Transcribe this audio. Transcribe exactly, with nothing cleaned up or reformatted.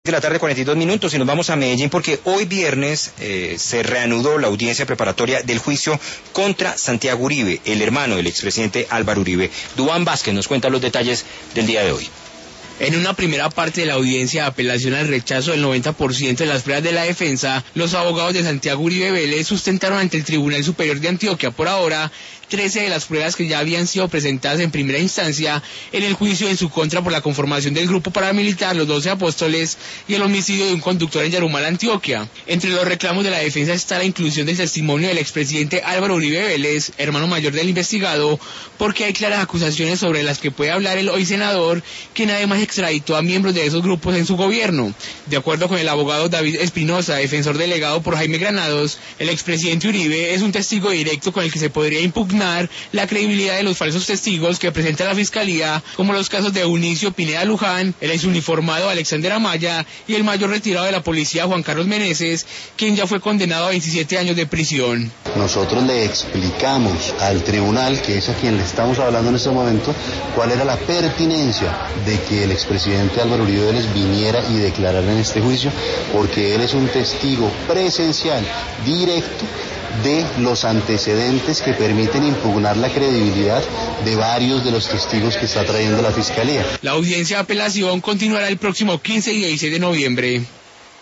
De la tarde, cuarenta y dos minutos, y nos vamos a Medellín porque hoy viernes eh, se reanudó la audiencia preparatoria del juicio contra Santiago Uribe, el hermano del expresidente Álvaro Uribe. Duván Vázquez nos cuenta los detalles del día de hoy. En una primera parte de la audiencia de apelación al rechazo del noventa por ciento de las pruebas de la defensa, los abogados de Santiago Uribe Vélez sustentaron ante el Tribunal Superior de Antioquia por ahora trece de las pruebas que ya habían sido presentadas en primera instancia en el juicio en su contra por la conformación del grupo paramilitar Los Doce Apóstoles y el homicidio de un conductor en Yarumal, Antioquia. Entre los reclamos de la defensa está la inclusión del testimonio del expresidente Álvaro Uribe Vélez, hermano mayor del investigado, porque hay claras acusaciones sobre las que puede hablar el hoy senador, quien además extraditó a miembros de esos grupos en su gobierno. De acuerdo con el abogado David Espinosa, defensor delegado por Jaime Granados, el expresidente Uribe es un testigo directo con el que se podría impugnar la credibilidad de los falsos testigos que presenta la Fiscalía, como los casos de Eunicio Pineda Luján, el exuniformado Alexander Amaya y el mayor retirado de la policía Juan Carlos Meneses, quien ya fue condenado a veintisiete años de prisión. Nosotros le explicamos al tribunal, que es a quien le estamos hablando en este momento, cuál era la pertinencia de que el expresidente Álvaro Uribe Vélez viniera y declarara en este juicio, porque él es un testigo presencial, directo, de los antecedentes que permiten impugnar la credibilidad de varios de los testigos que está trayendo la Fiscalía. La audiencia de apelación continuará el próximo quince y dieciséis de noviembre.